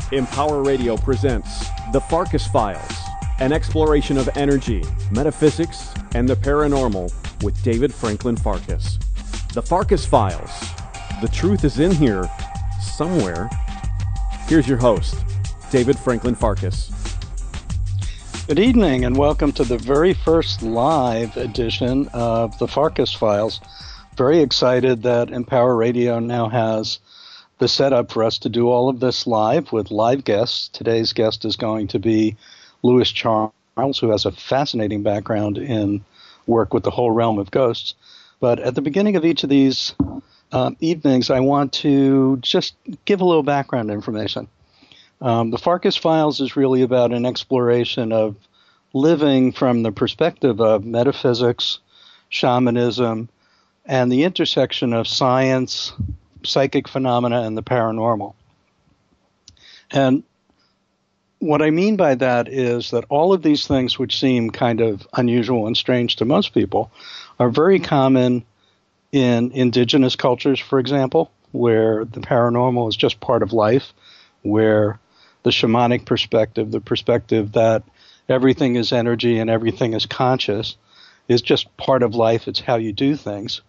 Empower Radio presents The Farkas Files, an exploration of energy, metaphysics, and the paranormal with David Franklin Farkas. The Farkas Files. The truth is in here somewhere. Here's your host, David Franklin Farkas. Good evening and welcome to the very first live edition of The Farkas Files. Very excited that Empower Radio now has the setup for us to do all of this live with live guests. Today's guest is going to be Louis Charles, who has a fascinating background in work with the whole realm of ghosts. But at the beginning of each of these evenings, I want to just give a little background information. The Farkas Files is really about an exploration of living from the perspective of metaphysics, shamanism, and the intersection of science, psychic phenomena, and the paranormal. And what I mean by that is that all of these things which seem kind of unusual and strange to most people are very common in indigenous cultures, for example, where the paranormal is just part of life, where the shamanic perspective, the perspective that everything is energy and everything is conscious, is just part of life. It's how you do things.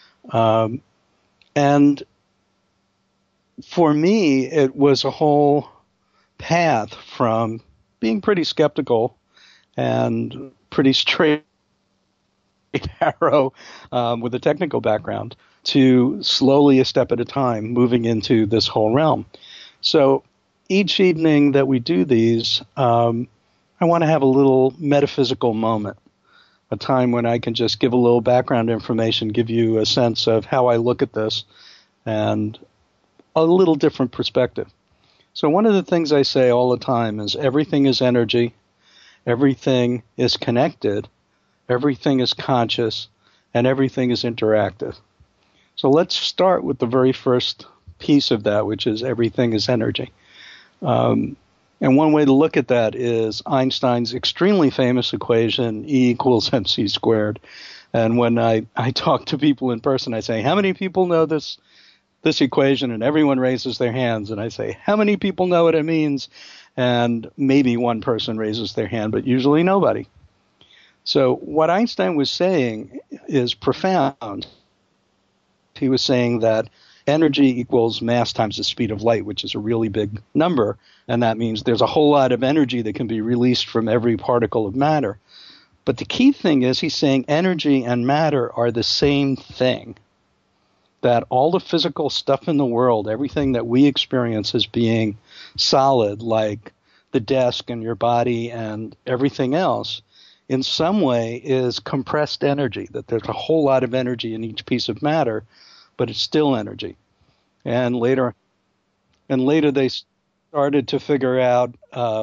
And for me, it was a whole path from being pretty skeptical and pretty straight arrow with a technical background to slowly, a step at a time, moving into this whole realm. So each evening that we do these, I want to have a little metaphysical moment, a time when I can just give a little background information, give you a sense of how I look at this, and a little different perspective. So one of the things I say all the time is everything is energy, everything is connected, everything is conscious, and everything is interactive. So let's start with the very first piece of that, which is everything is energy. And one way to look at that is Einstein's extremely famous equation, E equals mc squared. And when I talk to people in person, I say, how many people know this equation? And everyone raises their hands. And I say, how many people know what it means? And maybe one person raises their hand, but usually nobody. So what Einstein was saying is profound. He was saying that energy equals mass times the speed of light, which is a really big number. And that means there's a whole lot of energy that can be released from every particle of matter. But the key thing is he's saying energy and matter are the same thing. That all the physical stuff in the world, everything that we experience as being solid, like the desk and your body and everything else, in some way is compressed energy, that there's a whole lot of energy in each piece of matter, but it's still energy. And later they started to figure out,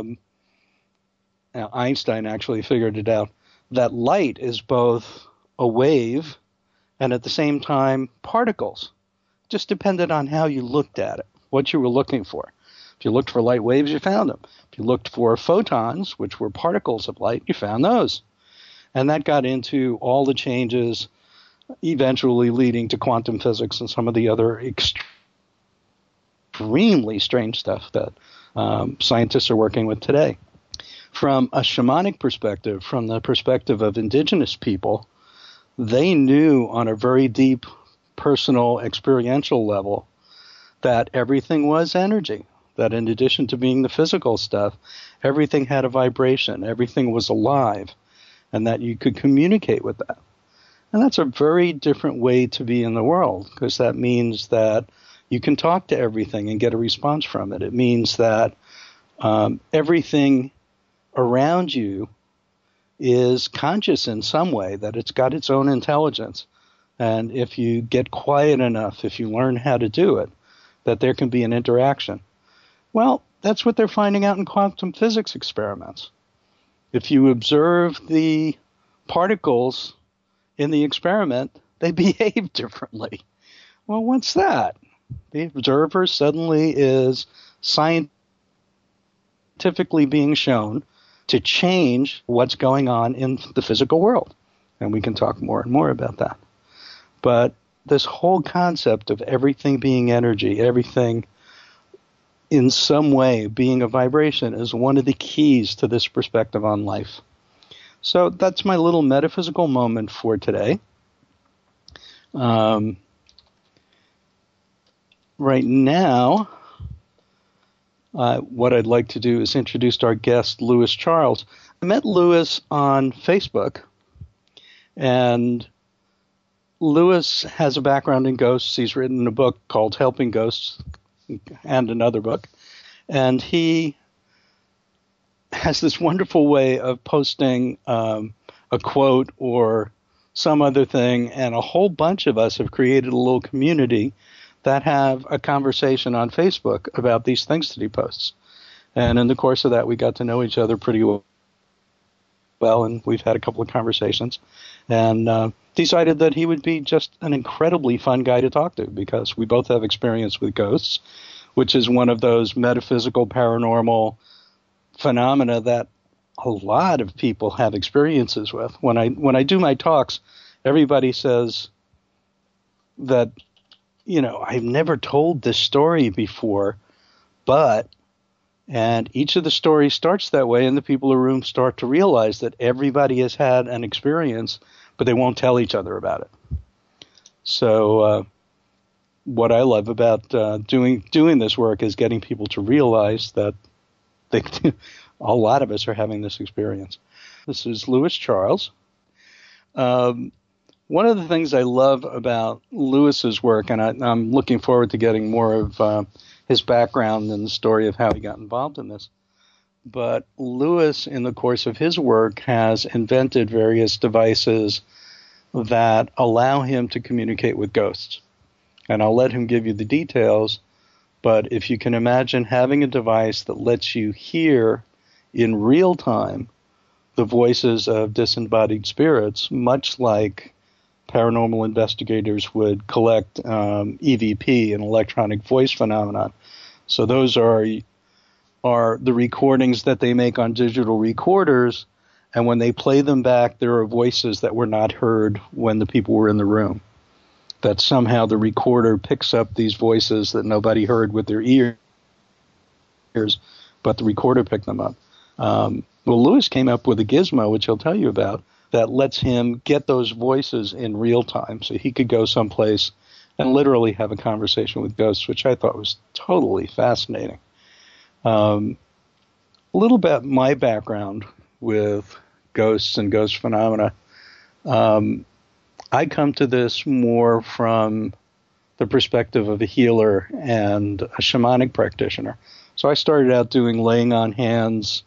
Einstein actually figured it out, that light is both a wave and at the same time particles. Just depended on how you looked at it, what you were looking for. If you looked for light waves, you found them. If you looked for photons, which were particles of light, you found those. And that got into all the changes, eventually leading to quantum physics and some of the other extremely strange stuff that scientists are working with today. From a shamanic perspective, from the perspective of indigenous people, they knew on a very deep personal experiential level that everything was energy, that in addition to being the physical stuff, everything had a vibration, everything was alive, and that you could communicate with that. And that's a very different way to be in the world, because that means that you can talk to everything and get a response from it. It means that everything around you is conscious in some way, that it's got its own intelligence. And if you get quiet enough, if you learn how to do it, that there can be an interaction. Well, that's what they're finding out in quantum physics experiments. If you observe the particles in the experiment, they behave differently. Well, what's that? The observer suddenly is scientifically being shown to change what's going on in the physical world. And we can talk more and more about that. But this whole concept of everything being energy, everything in some way, being a vibration is one of the keys to this perspective on life. So that's my little metaphysical moment for today. Right now, what I'd like to do is introduce our guest, Lewis Charles. I met Lewis on Facebook, and Lewis has a background in ghosts. He's written a book called Helping Ghosts and another book. And he has this wonderful way of posting a quote or some other thing, and a whole bunch of us have created a little community that have a conversation on Facebook about these things that he posts. And in the course of that, we got to know each other pretty well, and we've had a couple of conversations, and decided that he would be just an incredibly fun guy to talk to, because we both have experience with ghosts, which is one of those metaphysical, paranormal phenomena that a lot of people have experiences with. When I do my talks, everybody says that, I've never told this story before, and each of the stories starts that way, and the people in the room start to realize that everybody has had an experience, but they won't tell each other about it. So what I love about doing this work is getting people to realize that a lot of us are having this experience. This is Lewis Charles. One of the things I love about Lewis's work, and I'm looking forward to getting more of his background and the story of how he got involved in this, but Lewis, in the course of his work, has invented various devices that allow him to communicate with ghosts. And I'll let him give you the details, but if you can imagine having a device that lets you hear in real time the voices of disembodied spirits, much like paranormal investigators would collect EVP, an electronic voice phenomenon. So those are the recordings that they make on digital recorders, and when they play them back, there are voices that were not heard when the people were in the room. That somehow the recorder picks up these voices that nobody heard with their ears, but the recorder picked them up. Well, Lewis came up with a gizmo, which he'll tell you about, that lets him get those voices in real time. So he could go someplace and literally have a conversation with ghosts, which I thought was totally fascinating. A little bit my background with ghosts and ghost phenomena. I come to this more from the perspective of a healer and a shamanic practitioner. So I started out doing laying on hands,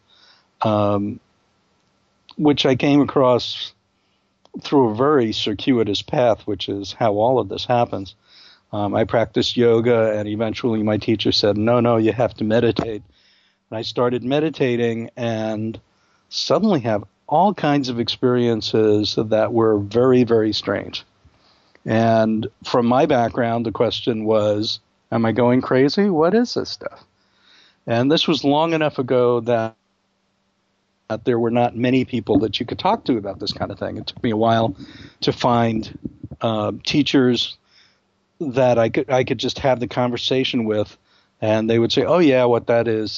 which I came across through a very circuitous path, which is how all of this happens. I practiced yoga, and eventually my teacher said, no, you have to meditate. And I started meditating and suddenly have all kinds of experiences that were very, very strange. And from my background, the question was, am I going crazy? What is this stuff? And this was long enough ago that there were not many people that you could talk to about this kind of thing. It took me a while to find teachers that I could just have the conversation with, and they would say, oh yeah, what that is,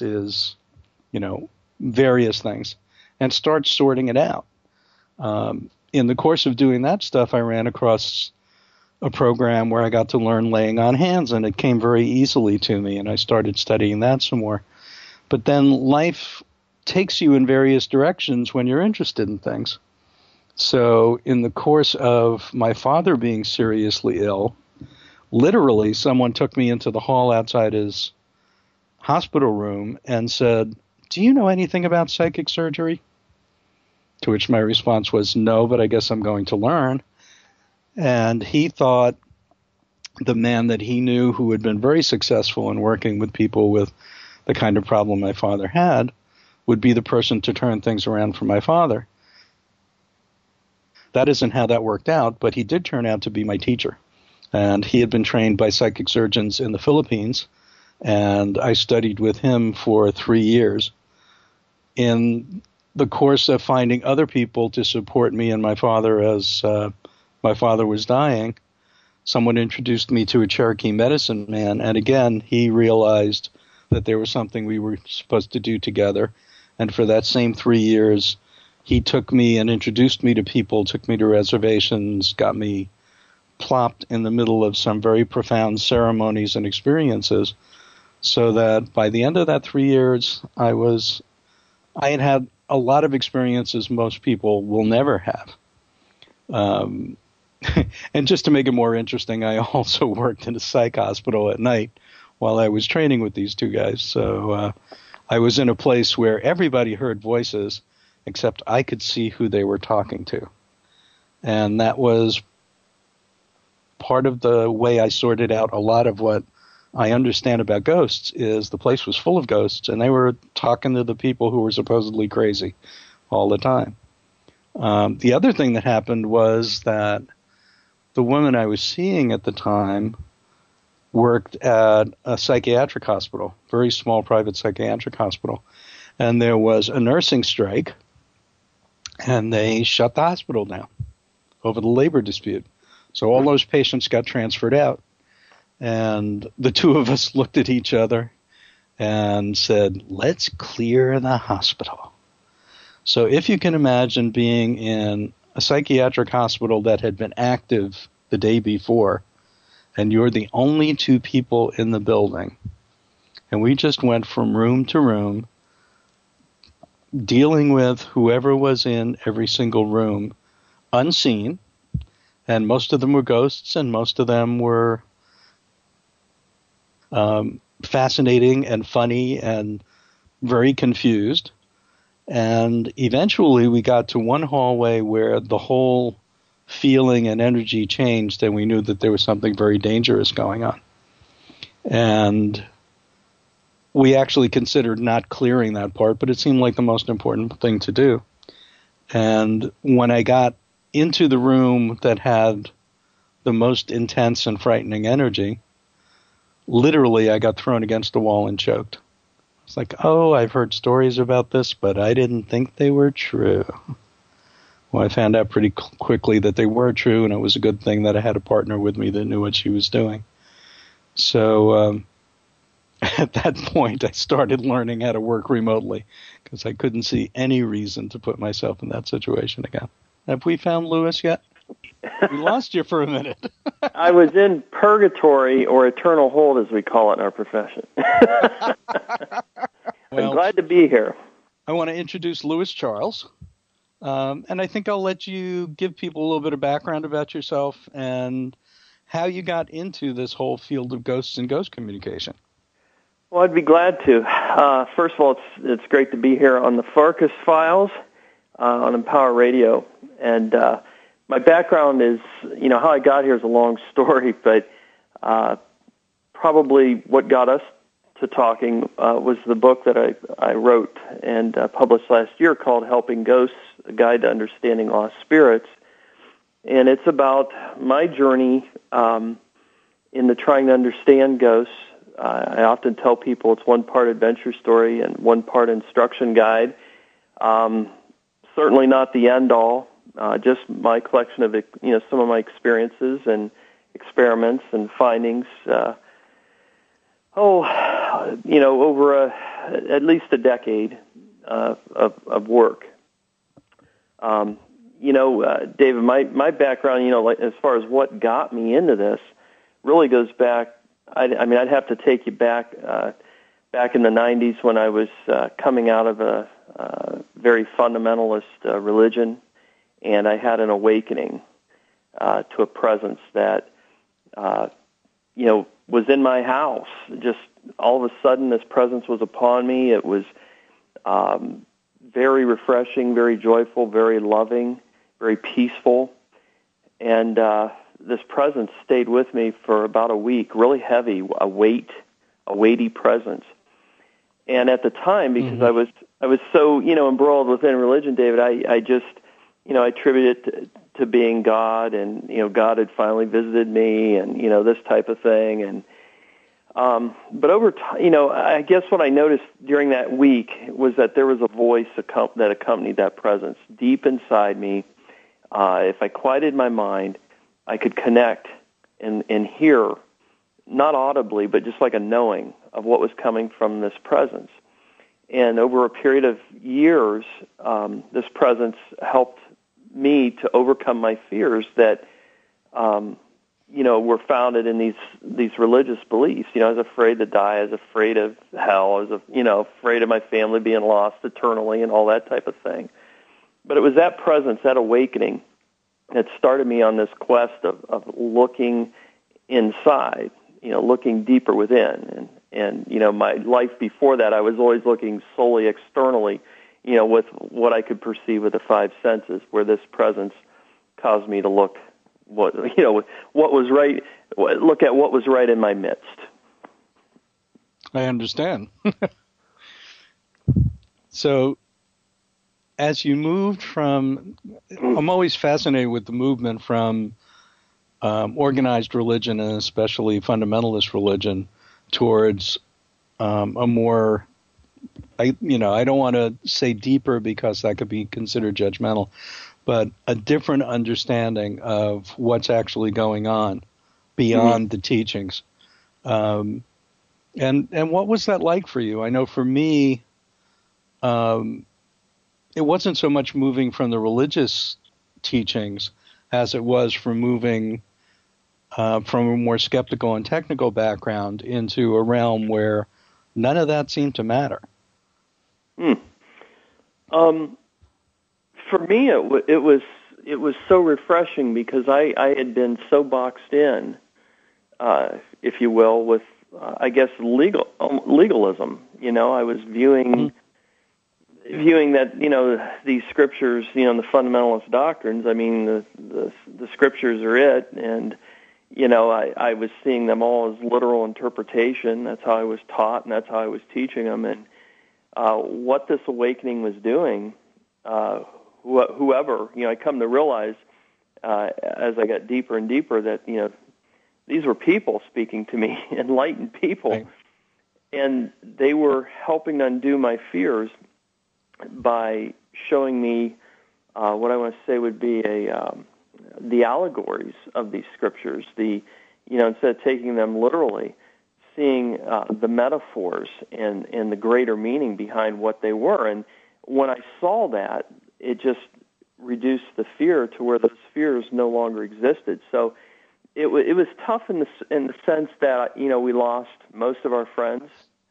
various things, and start sorting it out. In the course of doing that stuff, I ran across a program where I got to learn laying on hands, and it came very easily to me, and I started studying that some more. But then life takes you in various directions when you're interested in things. So in the course of my father being seriously ill, literally someone took me into the hall outside his hospital room and said, do you know anything about psychic surgery? To which my response was, no, but I guess I'm going to learn. And he thought the man that he knew who had been very successful in working with people with the kind of problem my father had would be the person to turn things around for my father. That isn't how that worked out, but he did turn out to be my teacher. And he had been trained by psychic surgeons in the Philippines, and I studied with him for 3 years. In the course of finding other people to support me and my father as my father was dying, someone introduced me to a Cherokee medicine man, and again, he realized that there was something we were supposed to do together. And for that same 3 years, he took me and introduced me to people, took me to reservations, got me plopped in the middle of some very profound ceremonies and experiences, so that by the end of that 3 years, I had had a lot of experiences most people will never have. And just to make it more interesting, I also worked in a psych hospital at night while I was training with these two guys. So I was in a place where everybody heard voices, except I could see who they were talking to. And that was part of the way I sorted out a lot of what I understand about ghosts. Is the place was full of ghosts, and they were talking to the people who were supposedly crazy all the time. The other thing that happened was that the woman I was seeing at the time worked at a psychiatric hospital, very small private psychiatric hospital. And there was a nursing strike, and they shut the hospital down over the labor dispute. So all those patients got transferred out. And the two of us looked at each other and said, let's clear the hospital. So if you can imagine being in a psychiatric hospital that had been active the day before, and you're the only two people in the building, and we just went from room to room, dealing with whoever was in every single room, unseen, and most of them were ghosts, and most of them were fascinating and funny and very confused. And eventually we got to one hallway where the whole feeling and energy changed, and we knew that there was something very dangerous going on. And we actually considered not clearing that part, but it seemed like the most important thing to do. And when I got into the room that had the most intense and frightening energy, literally I got thrown against the wall and choked. It's like, oh, I've heard stories about this, but I didn't think they were true. Well, I found out pretty quickly that they were true, and it was a good thing that I had a partner with me that knew what she was doing. So at that point, I started learning how to work remotely because I couldn't see any reason to put myself in that situation again. Have we found Louis yet? We lost you for a minute. I was in purgatory, or eternal hold, as we call it in our profession. Well, I'm glad to be here. I want to introduce Louis Charles. And I think I'll let you give people a little bit of background about yourself and how you got into this whole field of ghosts and ghost communication. Well, I'd be glad to. First of all, it's great to be here on the Farkas Files on Empower Radio. And my background is, how I got here is a long story, but probably what got us to talking was the book that I wrote and published last year called Helping Ghosts, A Guide to Understanding Lost Spirits. And it's about my journey in the trying to understand ghosts. I often tell people it's one part adventure story and one part instruction guide. Certainly not the end all, just my collection of some of my experiences and experiments and findings. Over at least a decade of work. David, my background, as far as what got me into this, really goes back. I'd have to take you back in the 90s when I was coming out of a very fundamentalist religion, and I had an awakening to a presence that, was in my house. Just all of a sudden, this presence was upon me. It was very refreshing, very joyful, very loving, very peaceful. And this presence stayed with me for about a week, really heavy, a weighty presence. And at the time, because I was so, embroiled within religion, David, I just, I attributed it to being God, and, God had finally visited me, and, this type of thing. And but over time, I guess what I noticed during that week was that there was a voice that accompanied that presence deep inside me. If I quieted my mind, I could connect and hear, not audibly, but just like a knowing, what was coming from this presence. And over a period of years, this presence helped me to overcome my fears that, were founded in these religious beliefs. I was afraid to die. I was afraid of hell. I was, afraid of my family being lost eternally and all that type of thing. But it was that presence, that awakening, that started me on this quest of looking inside, looking deeper within. And my life before that, I was always looking solely externally, with what I could perceive with the five senses, where this presence caused me to look what was right, look at what was right in my midst. I understand. So, as you moved from, I'm always fascinated with the movement from organized religion, and especially fundamentalist religion, towards a more, I don't want to say deeper because that could be considered judgmental, but a different understanding of what's actually going on beyond the teachings. And what was that like for you? I know for me, it wasn't so much moving from the religious teachings as it was from moving from a more skeptical and technical background into a realm where none of that seemed to matter. For me, it was so refreshing because I had been so boxed in, if you will, with I guess legalism. I was viewing that these scriptures, the fundamentalist doctrines. I mean, the scriptures are it, and I was seeing them all as literal interpretation. That's how I was taught, and that's how I was teaching them. And what this awakening was doing, whoever, I come to realize as I got deeper and deeper that, these were people speaking to me, enlightened people. Right. And they were helping undo my fears by showing me what I want to say would be the allegories of these scriptures. Instead of taking them literally, seeing the metaphors and the greater meaning behind what they were. And when I saw that, it just reduced the fear to where those fears no longer existed. So it was tough in the sense that we lost most of our friends.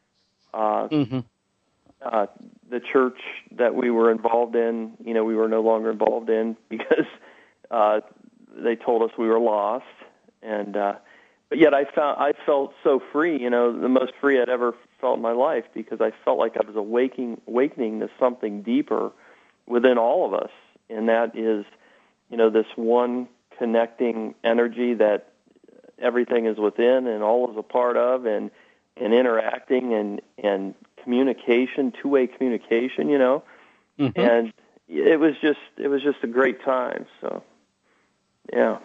The church that we were involved in, we were no longer involved in because they told us we were lost. And but yet I felt so free, the most free I'd ever felt in my life, because I felt like I was awakening to something deeper within all of us, and that is, this one connecting energy that everything is within and all is a part of, and interacting and communication, two-way communication, and it was just a great time. So, yeah.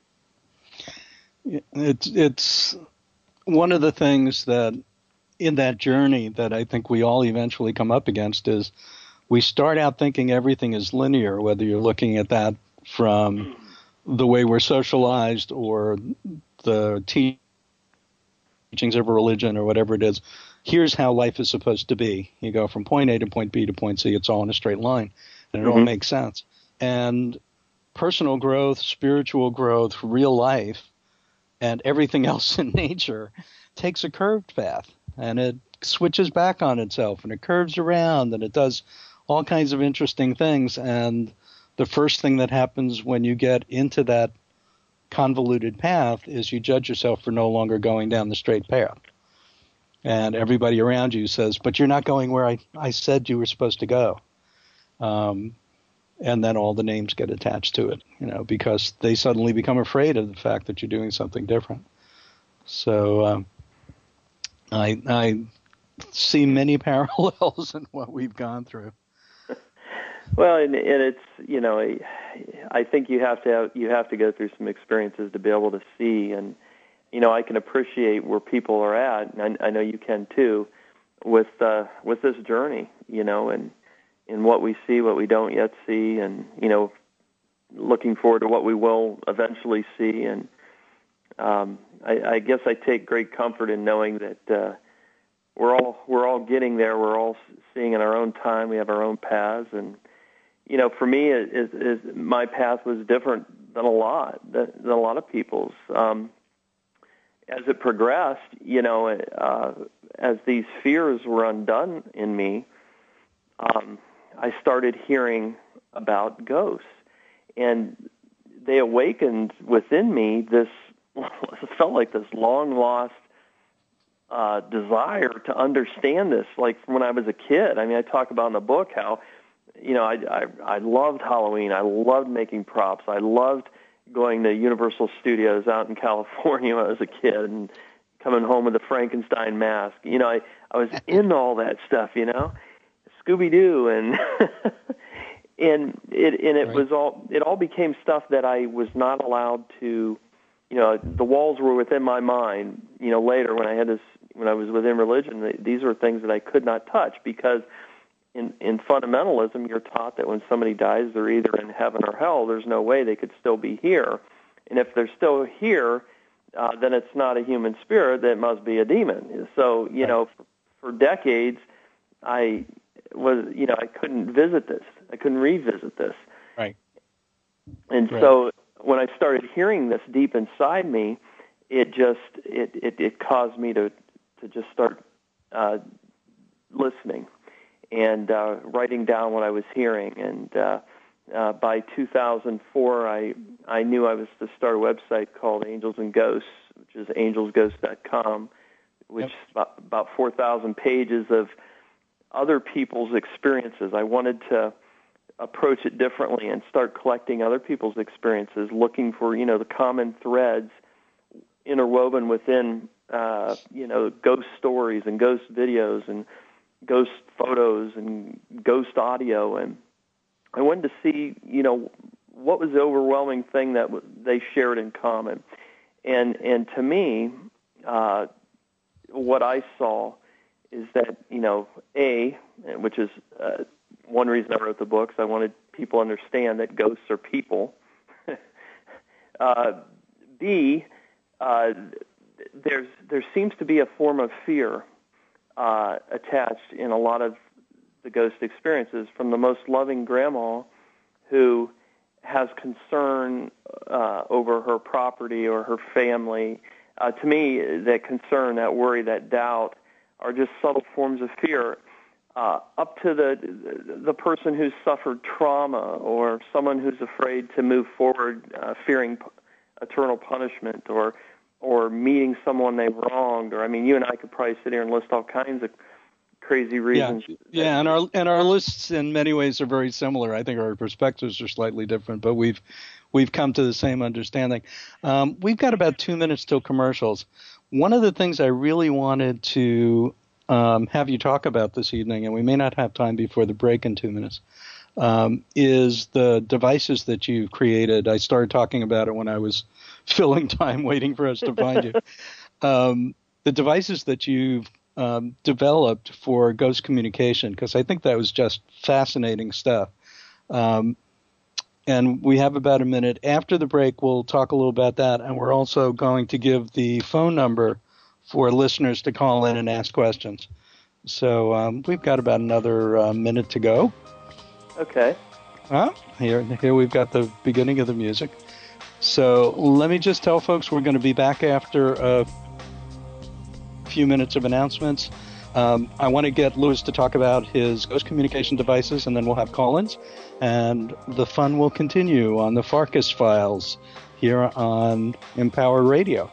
It's one of the things that in that journey that I think we all eventually come up against is we start out thinking everything is linear, whether you're looking at that from the way we're socialized or the teachings of a religion or whatever it is. Here's how life is supposed to be. You go from point A to point B to point C. It's all in a straight line, and it all makes sense. And personal growth, spiritual growth, real life, and everything else in nature takes a curved path, and it switches back on itself, and it curves around, and it does all kinds of interesting things. And the first thing that happens when you get into that convoluted path is you judge yourself for no longer going down the straight path. And everybody around you says, but you're not going where I said you were supposed to go. And then all the names get attached to it, because they suddenly become afraid of the fact that you're doing something different. So I see many parallels in what we've gone through. Well, and it's, I think you have to go through some experiences to be able to see, and I can appreciate where people are at, and I know you can too, with this journey, and in what we see, what we don't yet see, and looking forward to what we will eventually see. And I guess I take great comfort in knowing that we're all getting there. We're all seeing in our own time. We have our own paths, and for me, my path was different than a lot of people's. As it progressed, as these fears were undone in me, I started hearing about ghosts, and they awakened within me this. It felt like this long lost desire to understand this, like from when I was a kid. I mean, I talk about in the book how, I loved Halloween. I loved making props. I loved going to Universal Studios out in California when I was a kid and coming home with a Frankenstein mask. I was into all that stuff, Scooby-Doo, and it all became stuff that I was not allowed to, the walls were within my mind. Later when I was within religion, these were things that I could not touch, because in fundamentalism, you're taught that when somebody dies, they're either in heaven or hell. There's no way they could still be here. And if they're still here, then it's not a human spirit. That must be a demon. So, for decades, I couldn't visit this. I couldn't revisit this. Right. And so when I started hearing this deep inside me, it caused me to just start listening and writing down what I was hearing. And by 2004, I knew I was to start a website called Angels and Ghosts, which is angelsghosts.com, which is about 4,000 pages of other people's experiences. I wanted to approach it differently and start collecting other people's experiences, looking for, the common threads interwoven within, ghost stories and ghost videos and ghost photos and ghost audio. And I wanted to see, what was the overwhelming thing that they shared in common. And to me, what I saw is that, which is one reason I wrote the books, I wanted people to understand that ghosts are people. B, there seems to be a form of fear attached in a lot of the ghost experiences, from the most loving grandma who has concern over her property or her family. To me, that concern, that worry, that doubt are just subtle forms of fear, up to the person who's suffered trauma, or someone who's afraid to move forward, fearing eternal punishment, or meeting someone they wronged. Or, I mean, you and I could probably sit here and list all kinds of crazy reasons. Yeah, and our lists in many ways are very similar. I think our perspectives are slightly different, but we've come to the same understanding. We've got about 2 minutes till commercials. One of the things I really wanted to have you talk about this evening, and we may not have time before the break in 2 minutes, is the devices that you've created. I started talking about it when I was filling time waiting for us to find you. The devices that you've developed for ghost communication, because I think that was just fascinating stuff. And we have about a minute. After the break, we'll talk a little about that, and we're also going to give the phone number for listeners to call in and ask questions. So we've got about another minute to go. Okay. Here we've got the beginning of the music. So let me just tell folks we're going to be back after a few minutes of announcements. I want to get Louis to talk about his ghost communication devices, and then we'll have call-ins. And the fun will continue on the Farkas Files here on Empower Radio.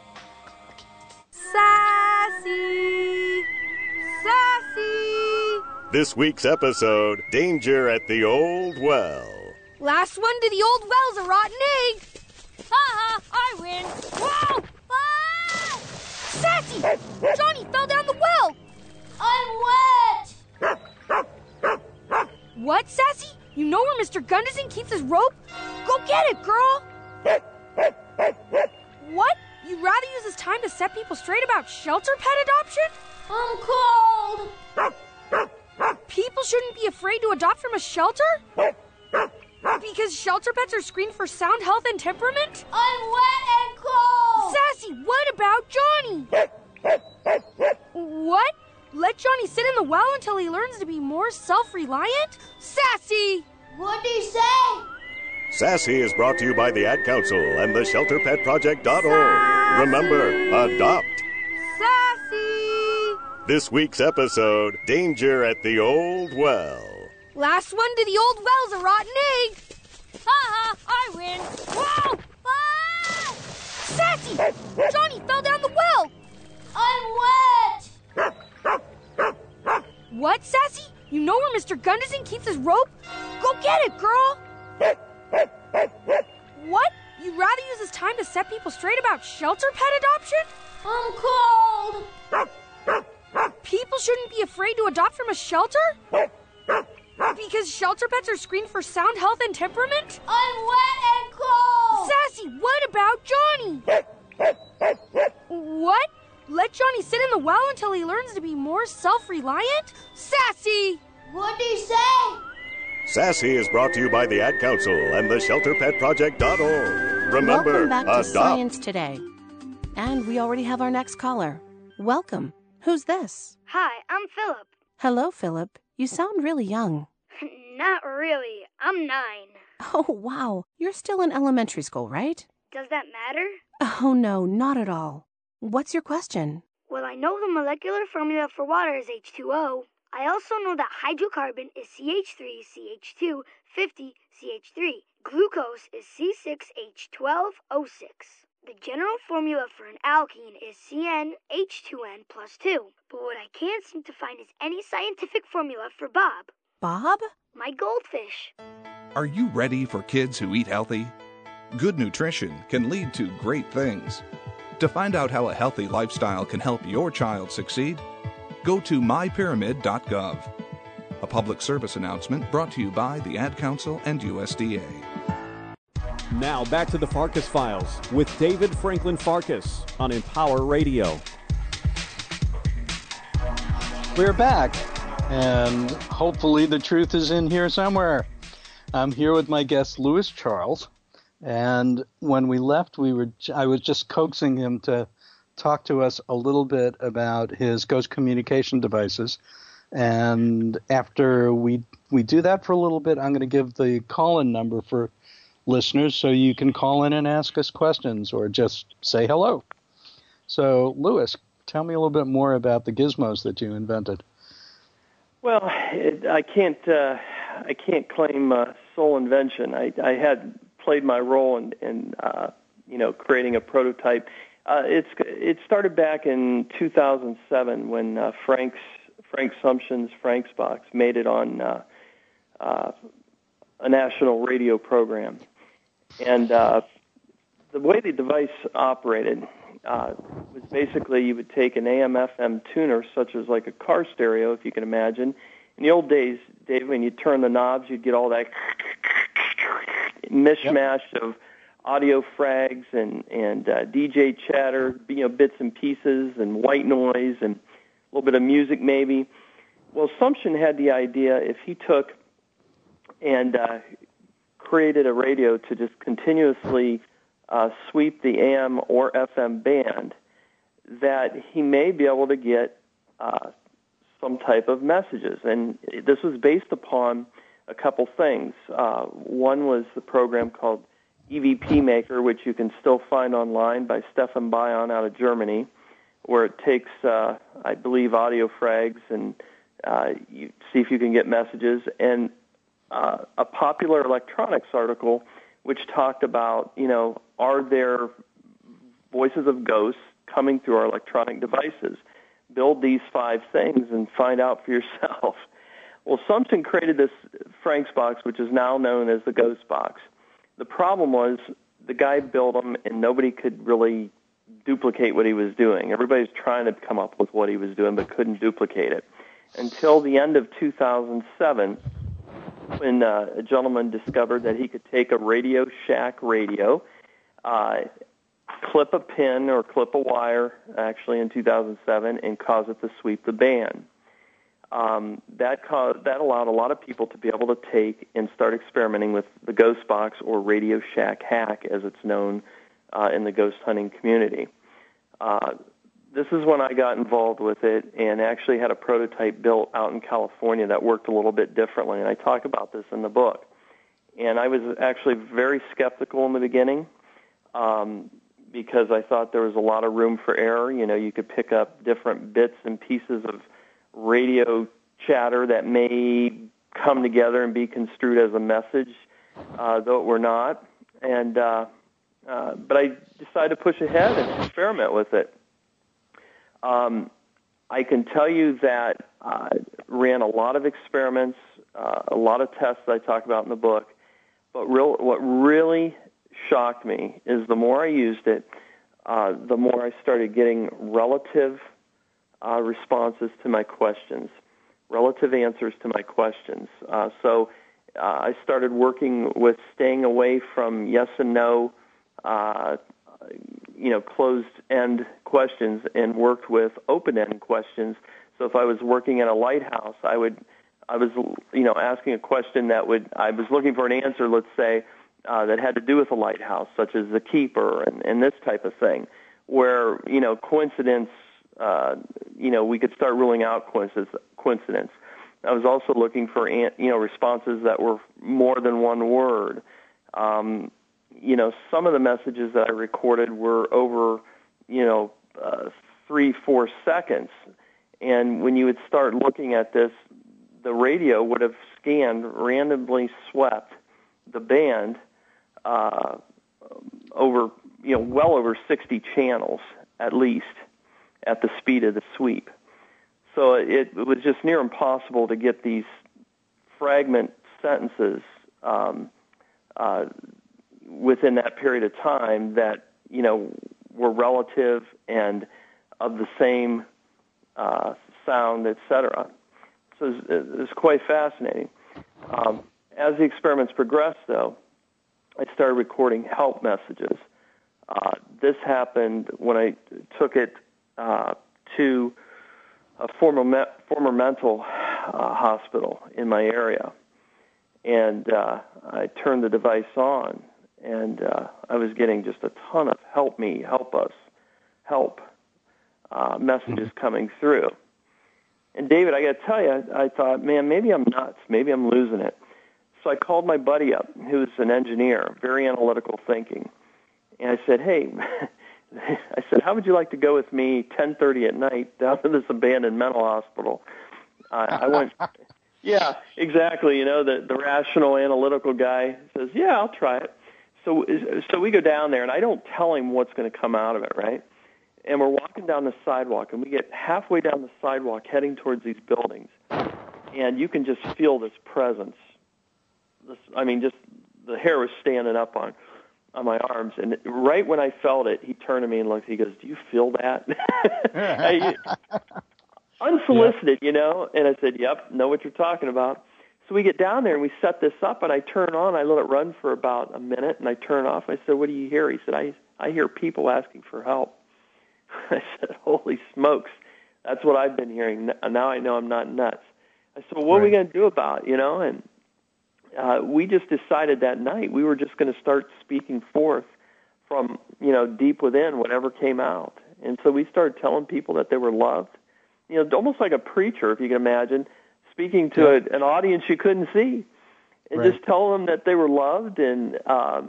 Sassy! Sassy! This week's episode, Danger at the Old Well. Last one to the old well's a rotten egg! Ha-ha! I win! Whoa! Ah! Sassy! Johnny fell down the well! I'm wet! What, Sassy? You know where Mr. Gunderson keeps his rope? Go get it, girl! What? You'd rather use this time to set people straight about shelter pet adoption? I'm cold! People shouldn't be afraid to adopt from a shelter? Because shelter pets are screened for sound health and temperament? I'm wet and cold! Sassy, what about Johnny? What? Let Johnny sit in the well until he learns to be more self-reliant? Sassy! What'd he say? Sassy is brought to you by the Ad Council and the ShelterPetProject.org. Remember, adopt. Sassy! This week's episode, Danger at the Old Well. Last one to the old well's a rotten egg. Ha! I win. Whoa! Ah! Sassy! Johnny fell down the well. I'm wet. What, Sassy? You know where Mr. Gunderson keeps his rope? Go get it, girl. What? You'd rather use this time to set people straight about shelter pet adoption? I'm cold. People shouldn't be afraid to adopt from a shelter? Because shelter pets are screened for sound health and temperament? I'm wet and cold. Sassy, what about Johnny? What? Let Johnny sit in the well until he learns to be more self-reliant? Sassy! What'd he say? Sassy is brought to you by the Ad Council and the ShelterPetProject.org. Remember, Welcome back to adopt. Science Today. And we already have our next caller. Welcome. Who's this? Hi, I'm Philip. Hello, Philip. You sound really young. Not really. I'm 9. Oh, wow. You're still in elementary school, right? Does that matter? Oh, no, not at all. What's your question? Well, I know the molecular formula for water is H2O. I also know that hydrocarbon is CH3, CH2, 50, CH3. Glucose is C6H12O6. The general formula for an alkene is CnH2n plus 2. But what I can't seem to find is any scientific formula for Bob. Bob? My goldfish. Are you ready for kids who eat healthy? Good nutrition can lead to great things. To find out how a healthy lifestyle can help your child succeed, go to mypyramid.gov. A public service announcement brought to you by the Ad Council and USDA. Now back to the Farkas Files with David Franklin Farkas on Empower Radio. We're back, and hopefully the truth is in here somewhere. I'm here with my guest, Louis Charles, and when we left, I was just coaxing him to talk to us a little bit about his ghost communication devices. And after we do that for a little bit, I'm going to give the call-in number for listeners so you can call in and ask us questions or just say hello. So, Louis, tell me a little bit more about the gizmos that you invented. Well, I can't claim sole invention. I had played my role in creating a prototype. It started back in 2007 when Frank Sumption's Frank's Box made it on a national radio program. And the way the device operated was basically you would take an AM/FM tuner, such as like a car stereo, if you can imagine. In the old days, Dave, when you turn the knobs, you'd get all that mishmash of audio frags and DJ chatter, bits and pieces and white noise and a little bit of music maybe. Well, Sumption had the idea if he took and created a radio to just continuously sweep the AM or FM band, that he may be able to get some type of messages. And this was based upon a couple things. One was the program called EVP Maker, which you can still find online by Stefan Bion out of Germany, where it takes, I believe, audio frags and you see if you can get messages. And a popular electronics article which talked about, are there voices of ghosts coming through our electronic devices? Build these 5 things and find out for yourself. Well, Sumption created this Frank's Box, which is now known as the Ghost Box. The problem was the guy built them and nobody could really duplicate what he was doing. Everybody's trying to come up with what he was doing but couldn't duplicate it. Until the end of 2007, when a gentleman discovered that he could take a Radio Shack radio, clip a pin or clip a wire, actually in 2007, and cause it to sweep the band. That allowed a lot of people to be able to take and start experimenting with the Ghost Box or Radio Shack hack, as it's known in the ghost hunting community. this is when I got involved with it and actually had a prototype built out in California that worked a little bit differently, and I talk about this in the book. And I was actually very skeptical in the beginning because I thought there was a lot of room for error. You know, you could pick up different bits and pieces of radio chatter that may come together and be construed as a message, though it were not. And but I decided to push ahead and experiment with it. I can tell you that I ran a lot of experiments, a lot of tests that I talk about in the book, but what really shocked me is the more I used it, the more I started getting relative responses to my questions, relative answers to my questions. So I started working with staying away from yes and no, closed-end questions, and worked with open-end questions. So if I was working at a lighthouse, I was asking a question I was looking for an answer, let's say, that had to do with a lighthouse, such as the keeper and this type of thing, where, coincidence, we could start ruling out coincidence. I was also looking for, responses that were more than one word. Some of the messages that I recorded were over, 3-4 seconds. And when you would start looking at this, the radio would have randomly swept the band over, well over 60 channels at least at the speed of the sweep. So it was just near impossible to get these fragment sentences within that period of time that, were relative and of the same sound, etc. So it was quite fascinating. As the experiments progressed, though, I started recording help messages. This happened when I took it to a former mental hospital in my area, and I turned the device on, and I was getting just a ton of help me, help us, help messages coming through. And David, I got to tell you, I thought, man, maybe I'm nuts, maybe I'm losing it. So I called my buddy up, who's an engineer, very analytical thinking, and I said, hey, how would you like to go with me 10:30 at night down to this abandoned mental hospital? I went, yeah, exactly. The rational, analytical guy says, yeah, I'll try it. So we go down there, and I don't tell him what's going to come out of it, right? And we're walking down the sidewalk, and we get halfway down the sidewalk heading towards these buildings, and you can just feel this presence. Just the hair was standing up on my arms, and right when I felt it, he turned to me and looked. He goes, "Do you feel that?" Unsolicited, And I said, "Yep, know what you're talking about." So we get down there and we set this up, and I turn on. I let it run for about a minute, and I turn off. I said, "What do you hear?" He said, "I hear people asking for help." I said, "Holy smokes, that's what I've been hearing. Now I know I'm not nuts." I said, "Well, what are we going to do about it?" And we just decided that night we were just going to start speaking forth from, deep within whatever came out. And so we started telling people that they were loved, almost like a preacher, if you can imagine, speaking to an audience you couldn't see, and just tell them that they were loved and,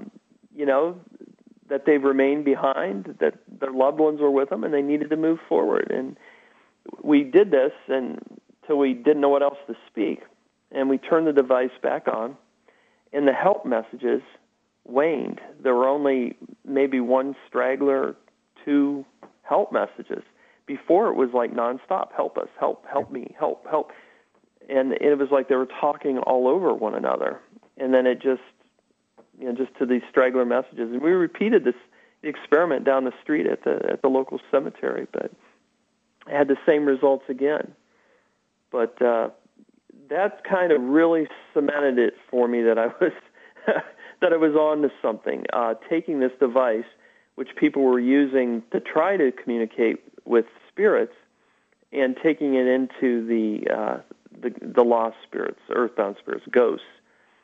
that they remained behind, that their loved ones were with them, and they needed to move forward. And we did this until we didn't know what else to speak. And we turned the device back on, and the help messages waned. There were only maybe one straggler, 2 help messages. Before it was like nonstop, help us, help me, help. And it was like they were talking all over one another. And then it just to these straggler messages. And we repeated this experiment down the street at the local cemetery, but I had the same results again. But that kind of really cemented it for me that I was on to something. Taking this device, which people were using to try to communicate with spirits, and taking it into the lost spirits, earthbound spirits, ghosts,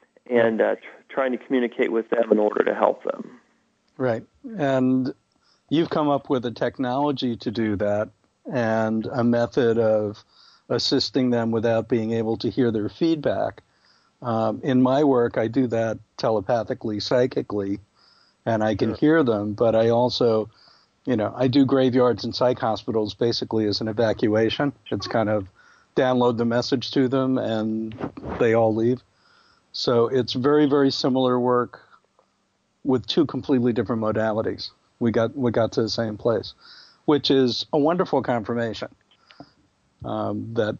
and trying to communicate with them in order to help them. Right. And, you've come up with a technology to do that and a method of assisting them without being able to hear their feedback. In my work, I do that telepathically, psychically, and I can hear them, but I also, I do graveyards and psych hospitals basically as an evacuation. It's kind of download the message to them and they all leave. So it's very, very similar work with two completely different modalities. We got to the same place, which is a wonderful confirmation that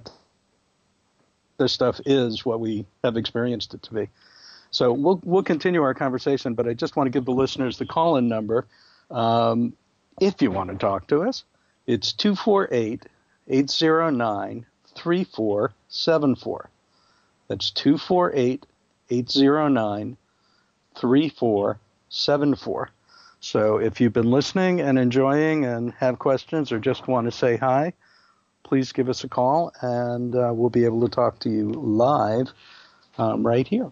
this stuff is what we have experienced it to be. So we'll continue our conversation, but I just want to give the listeners the call-in number. If you want to talk to us, it's 248-809-3474. That's 248-809-3474. So if you've been listening and enjoying and have questions or just want to say hi, please give us a call, and we'll be able to talk to you live right here.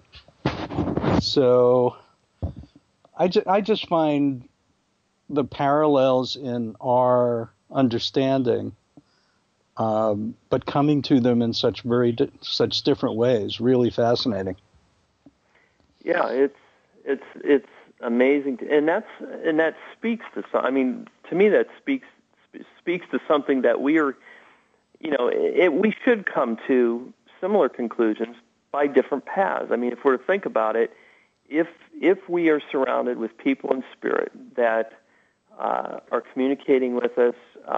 So I just find the parallels in our understanding, but coming to them in such different ways, really fascinating. Yeah, it's amazing, and that speaks to some. I mean, to me, that speaks to something that we are. We should come to similar conclusions by different paths. I mean, if we're to think about it, if we are surrounded with people in spirit that are communicating with us,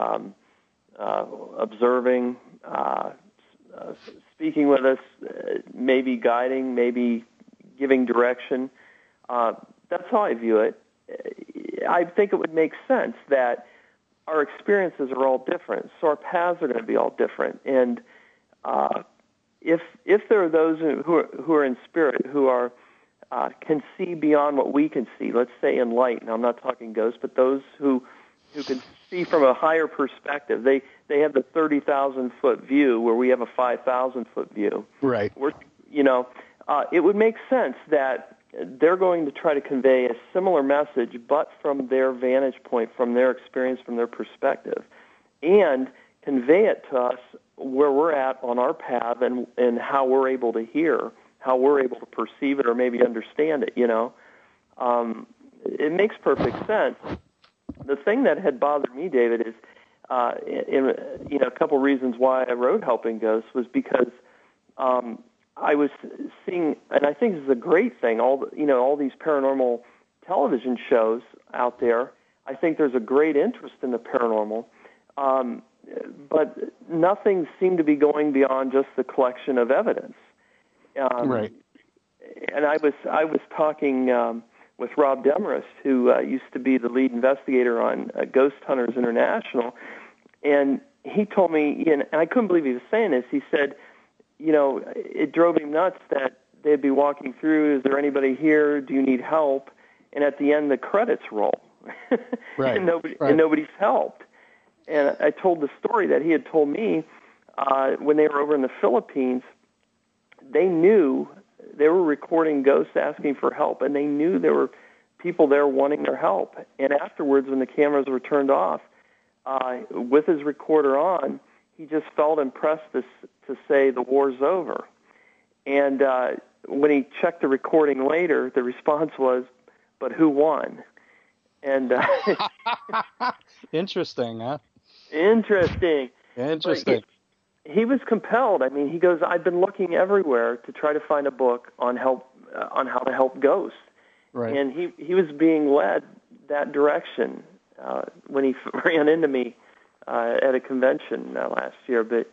observing, speaking with us, maybe guiding, maybe giving direction, that's how I view it. I think it would make sense that our experiences are all different, so our paths are going to be all different. And if there are those who are in spirit who are can see beyond what we can see, let's say in light. Now, I'm not talking ghosts, but those who can see from a higher perspective. They have the 30,000-foot view where we have a 5,000-foot view. Right. It would make sense that they're going to try to convey a similar message, but from their vantage point, from their experience, from their perspective, and convey it to us where we're at on our path and how we're able to hear, how we're able to perceive it or maybe understand it, It makes perfect sense. The thing that had bothered me, David, is a couple reasons why I wrote Helping Ghosts was because I was seeing, and I think this is a great thing, all these paranormal television shows out there. I think there's a great interest in the paranormal, but nothing seemed to be going beyond just the collection of evidence. Right. And I was talking with Rob Demarest, who used to be the lead investigator on Ghost Hunters International, and he told me, and I couldn't believe he was saying this, he said, it drove him nuts that they'd be walking through, is there anybody here, do you need help? And at the end, the credits roll. Right. and nobody's helped. And I told the story that he had told me when they were over in the Philippines, they knew they were recording ghosts asking for help, and they knew there were people there wanting their help. And afterwards, when the cameras were turned off, with his recorder on, he just felt impressed to say the war's over. And when he checked the recording later, the response was, but who won? And Interesting, huh? Interesting. He was compelled. I mean, he goes, I've been looking everywhere to try to find a book on how to help ghosts. Right. And he was being led that direction when he ran into me at a convention last year. But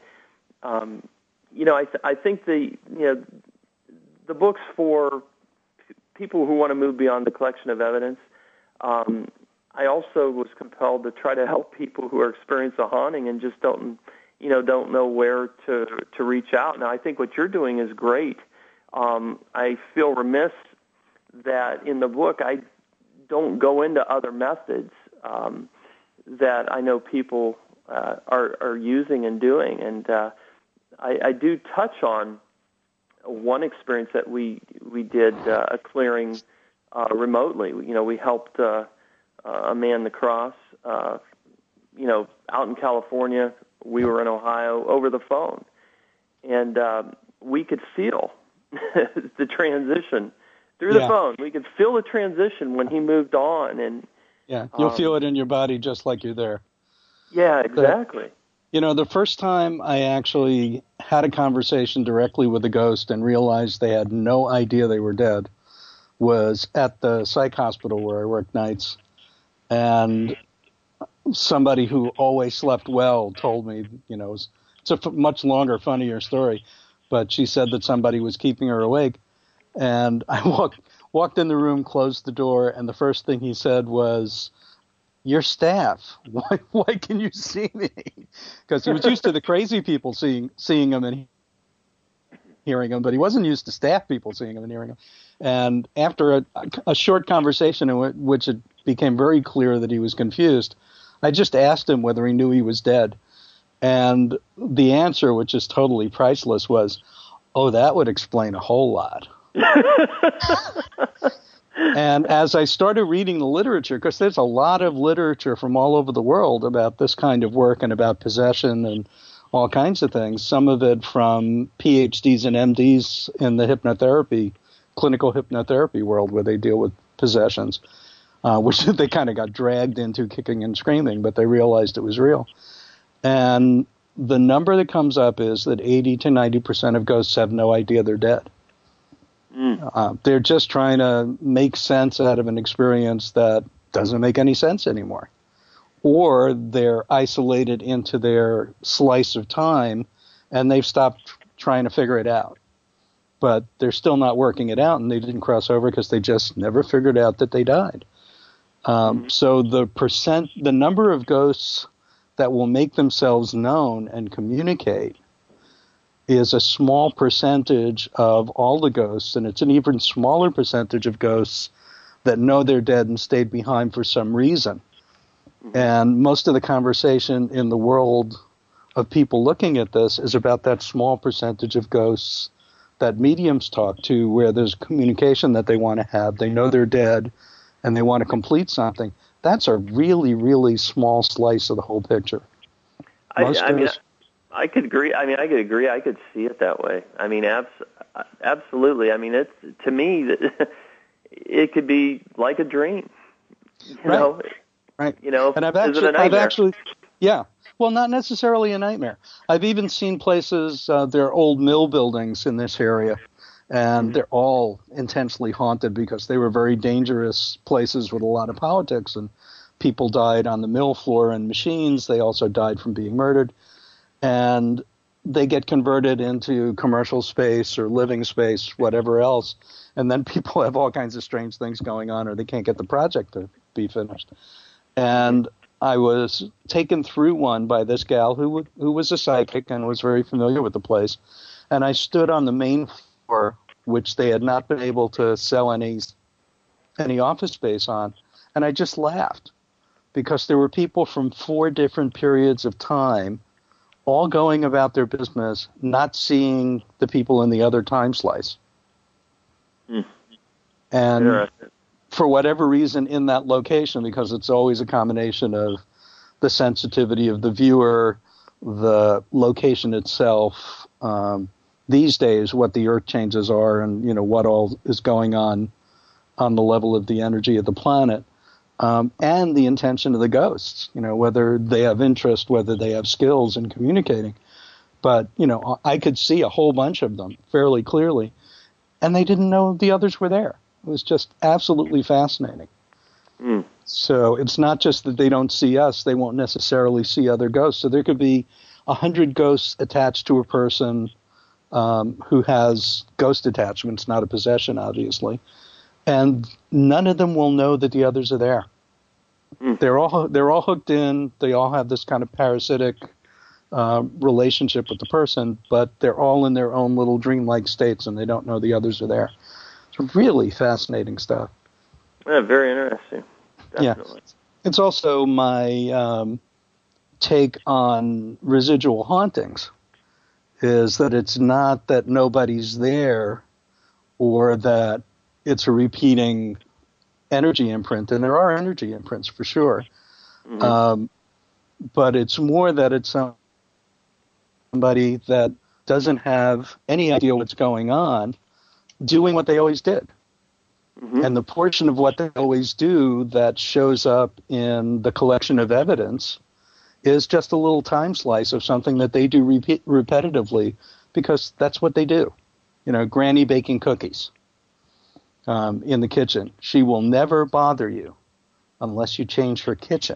I think the books for people who want to move beyond the collection of evidence. I also was compelled to try to help people who are experiencing a haunting and just don't know where to reach out. Now, I think what you're doing is great. I feel remiss that in the book I don't go into other methods that I know people are using and doing. And I do touch on one experience that we did a clearing remotely. We helped a man the cross. Out in California, we were in Ohio, over the phone. And we could feel the transition through the phone. We could feel the transition when he moved on. And you'll feel it in your body just like you're there. Yeah, exactly. The first time I actually had a conversation directly with a ghost and realized they had no idea they were dead was at the psych hospital where I worked nights. And somebody who always slept well told me, it's a much longer, funnier story, but she said that somebody was keeping her awake. And I walked in the room, closed the door, and the first thing he said was, "Your staff, why can you see me?" Because he was used to the crazy people seeing him and hearing him, but he wasn't used to staff people seeing him and hearing him. And after a short conversation in which it became very clear that he was confused, I just asked him whether he knew he was dead. And the answer, which is totally priceless, was, "Oh, that would explain a whole lot." And as I started reading the literature, because there's a lot of literature from all over the world about this kind of work and about possession and all kinds of things, some of it from PhDs and MDs in the clinical hypnotherapy world where they deal with possessions, which they kind of got dragged into kicking and screaming, but they realized it was real. And the number that comes up is that 80 to 90% of ghosts have no idea they're dead. They're just trying to make sense out of an experience that doesn't make any sense anymore. Or they're isolated into their slice of time and they've stopped trying to figure it out. But they're still not working it out, and they didn't cross over because they just never figured out that they died. So the number of ghosts that will make themselves known and communicate is a small percentage of all the ghosts, and it's an even smaller percentage of ghosts that know they're dead and stayed behind for some reason. And most of the conversation in the world of people looking at this is about that small percentage of ghosts that mediums talk to, where there's communication that they want to have. They know they're dead, and they want to complete something. That's a really, really small slice of the whole picture. I could agree. I could agree. I could see it that way. Absolutely. It's, to me, it could be like a dream. You know? Right. And I've is it a nightmare? actually, well, not necessarily a nightmare. I've even seen places, there are old mill buildings in this area, and they're all intensely haunted because they were very dangerous places with a lot of politics, and people died on the mill floor and machines. They also died from being murdered. And they get converted into commercial space or living space, whatever else. And then people have all kinds of strange things going on, or they can't get the project to be finished. And I was taken through one by this gal who was a psychic and was very familiar with the place. And I stood on the main floor, which they had not been able to sell any office space on. And I just laughed because there were people from 4 different periods of time all going about their business, not seeing the people in the other time slice. And for whatever reason in that location, because it's always a combination of the sensitivity of the viewer, the location itself, these days what the earth changes are, and what all is going on the level of the energy of the planet. And the intention of the ghosts, whether they have interest, whether they have skills in communicating. But, I could see a whole bunch of them fairly clearly, and they didn't know the others were there. It was just absolutely fascinating. So it's not just that they don't see us, they won't necessarily see other ghosts. So there could be 100 ghosts attached to a person who has ghost attachments, not a possession, obviously. And none of them will know that the others are there. They're all hooked in. They all have this kind of parasitic relationship with the person, but they're all in their own little dreamlike states, and they don't know the others are there. It's really fascinating stuff. Yeah, very interesting. Definitely. Yeah. It's also my take on residual hauntings, is that it's not that nobody's there or that it's a repeating energy imprint, and there are energy imprints for sure. Mm-hmm. But it's more that it's somebody that doesn't have any idea what's going on, doing what they always did. Mm-hmm. And the portion of what they always do that shows up in the collection of evidence is just a little time slice of something that they do repetitively, because that's what they do. Granny baking cookies in the kitchen. She will never bother you unless you change her kitchen.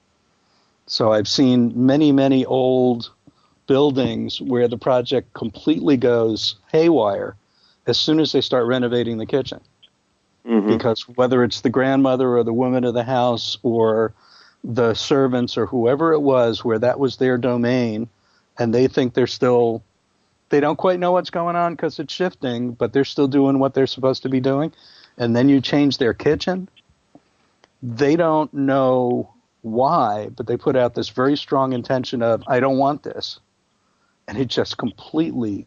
So I've seen many, many old buildings where the project completely goes haywire as soon as they start renovating the kitchen. Mm-hmm. Because whether it's the grandmother or the woman of the house or the servants or whoever it was where that was their domain, and they think they don't quite know what's going on because it's shifting, but they're still doing what they're supposed to be doing, and then you change their kitchen, they don't know why, but they put out this very strong intention of, I don't want this. And it just completely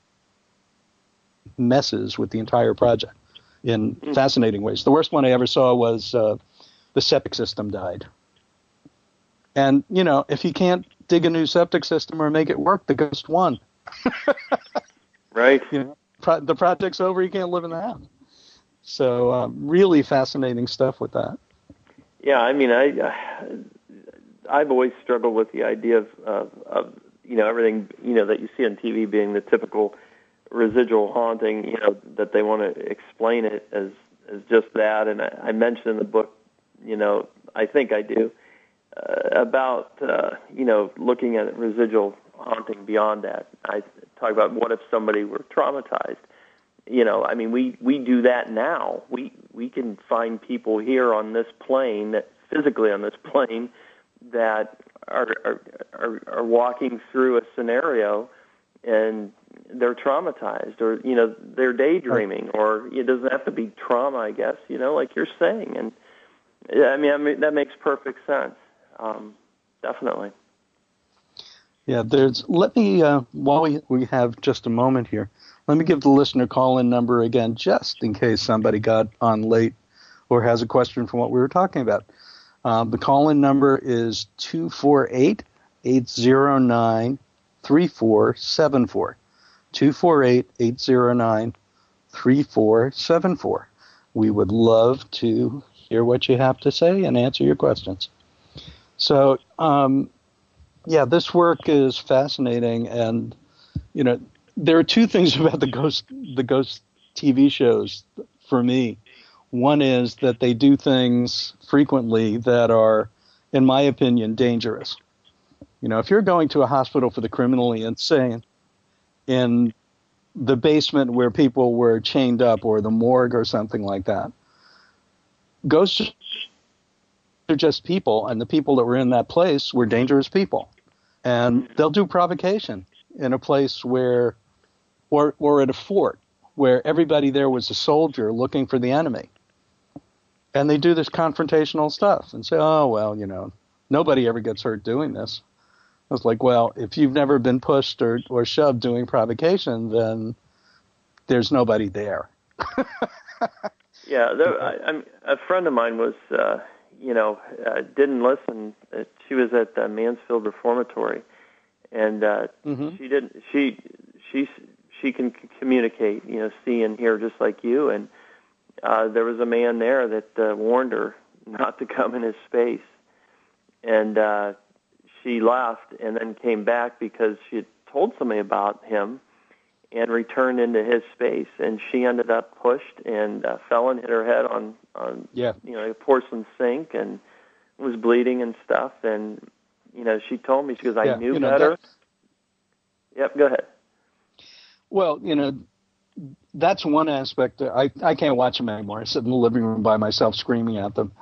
messes with the entire project in fascinating ways. The worst one I ever saw was the septic system died. And, if you can't dig a new septic system or make it work, the ghost won. Right. The project's over, you can't live in the house. So really fascinating stuff with that. Yeah, I mean, I've always struggled with the idea of everything, that you see on TV being the typical residual haunting, that they want to explain it as just that. And I mentioned in the book, I think I do, about, looking at residual haunting beyond that. I talk about what if somebody were traumatized. I mean, we do that now. We can find people here on this plane, physically on this plane, that are walking through a scenario and they're traumatized, or they're daydreaming, or it doesn't have to be trauma, I guess, like you're saying. And I mean that makes perfect sense. Definitely. Yeah, let me while we have just a moment here, let me give the listener call-in number again, just in case somebody got on late or has a question from what we were talking about. The call-in number is 248-809-3474. 248-809-3474. We would love to hear what you have to say and answer your questions. So, this work is fascinating, and there are two things about the ghost TV shows for me. One is that they do things frequently that are, in my opinion, dangerous. If you're going to a hospital for the criminally insane, in the basement where people were chained up, or the morgue or something like that, ghosts are just people, and the people that were in that place were dangerous people. And they'll do provocation in a place where, or at a fort, where everybody there was a soldier looking for the enemy. And they do this confrontational stuff and say, oh, well, nobody ever gets hurt doing this. I was like, well, if you've never been pushed or shoved doing provocation, then there's nobody there. Yeah, a friend of mine was, didn't listen. She was at Mansfield Reformatory, and she didn't. She can communicate, see and hear just like you. And there was a man there that warned her not to come in his space, and she left and then came back because she had told somebody about him and returned into his space, and she ended up pushed and fell and hit her head on a porcelain sink and was bleeding and stuff. And she told me, she goes, I knew better. Yep, go ahead. Well, that's one aspect. I can't watch them anymore. I sit in the living room by myself screaming at them.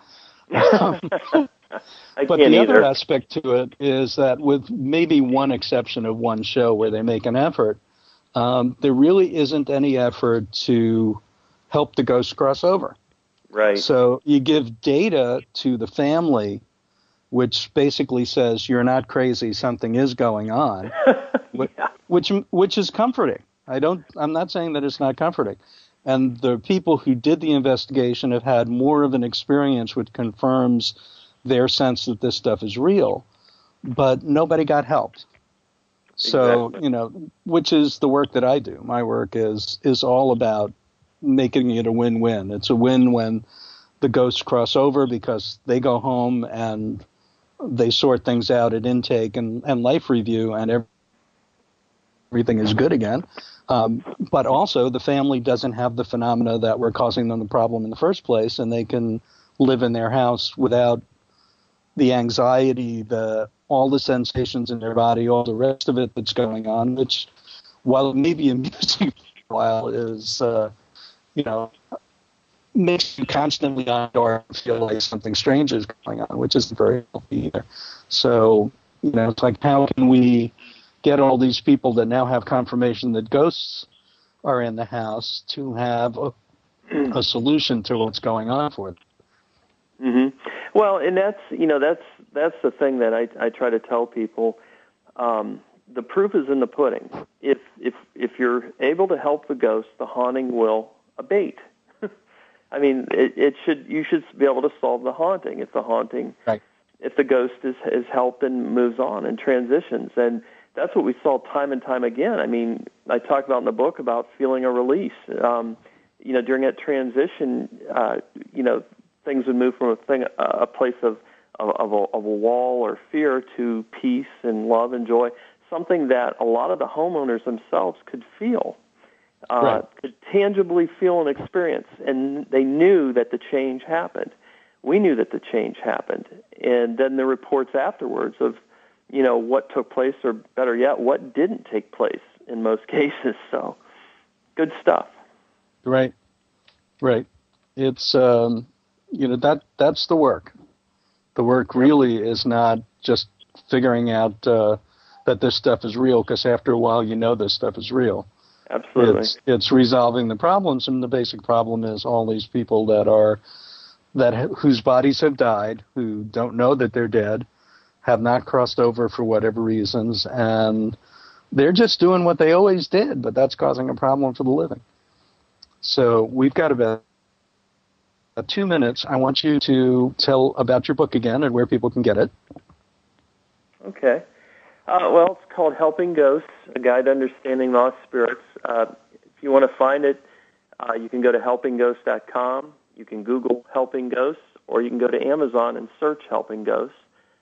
But the other aspect to it is that, with maybe one exception of one show where they make an effort, there really isn't any effort to help the ghosts cross over. Right. So you give data to the family, which basically says you're not crazy, something is going on, which is comforting. I'm not saying that it's not comforting. And the people who did the investigation have had more of an experience which confirms their sense that this stuff is real, but nobody got helped. So, Exactly. Which is the work that I do. My work is all about making it a win-win. It's a win when the ghosts cross over because they go home and they sort things out at intake and life review, and everything is good again. But also the family doesn't have the phenomena that were causing them the problem in the first place, and they can live in their house without the anxiety, all the sensations in their body, all the rest of it that's going on, which, while it may be amusing for a while, is, makes you constantly on guard and feel like something strange is going on, which isn't very healthy either. So, it's like, how can we get all these people that now have confirmation that ghosts are in the house to have a solution to what's going on for them? Mm-hmm. Well, and that's the thing that I try to tell people. The proof is in the pudding. If you're able to help the ghost, the haunting will abate. I mean, you should be able to solve the haunting if the haunting, right. If the ghost is helped and moves on and transitions. And that's what we saw time and time again. I mean, I talk about in the book about feeling a release. During that transition, things would move from a place of a wall or fear to peace and love and joy, something that a lot of the homeowners themselves could feel, could tangibly feel and experience, and they knew that the change happened. We knew that the change happened, and then the reports afterwards of, what took place, or better yet, what didn't take place in most cases. So, good stuff. Right. It's that's the work. The work really is not just figuring out that this stuff is real, because after a while this stuff is real. Absolutely. It's resolving the problems, and the basic problem is all these people whose bodies have died, who don't know that they're dead, have not crossed over for whatever reasons, and they're just doing what they always did, but that's causing a problem for the living. So we've got about 2 minutes. I want you to tell about your book again and where people can get it. Okay. Well, it's called Helping Ghosts, A Guide to Understanding Lost Spirits. If you want to find it, you can go to helpingghosts.com. You can Google Helping Ghosts, or you can go to Amazon and search Helping Ghosts.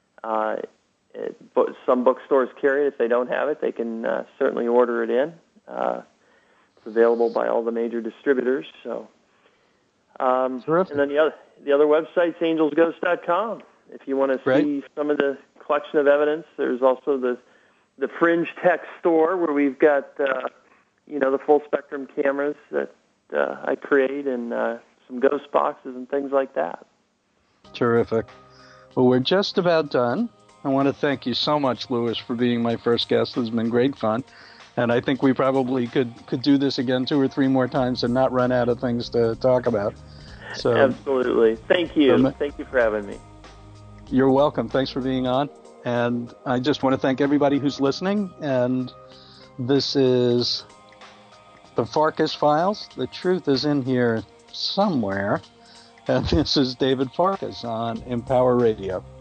Some bookstores carry it. If they don't have it, they can certainly order it in. It's available by all the major distributors. So, and then the other website's angelsghosts.com. If you want to see some of the collection of evidence, there's also the Fringe Tech store where we've got the full spectrum cameras that I create, and some ghost boxes and things like that. Terrific. Well, we're just about done. I want to thank you so much, Louis, for being my first guest. It's been great fun. And I think we probably could do this again 2 or 3 more times and not run out of things to talk about. So, absolutely. Thank you. Thank you for having me. You're welcome. Thanks for being on. And I just want to thank everybody who's listening. And this is the Farkas Files. The truth is in here somewhere. And this is David Farkas on Empower Radio.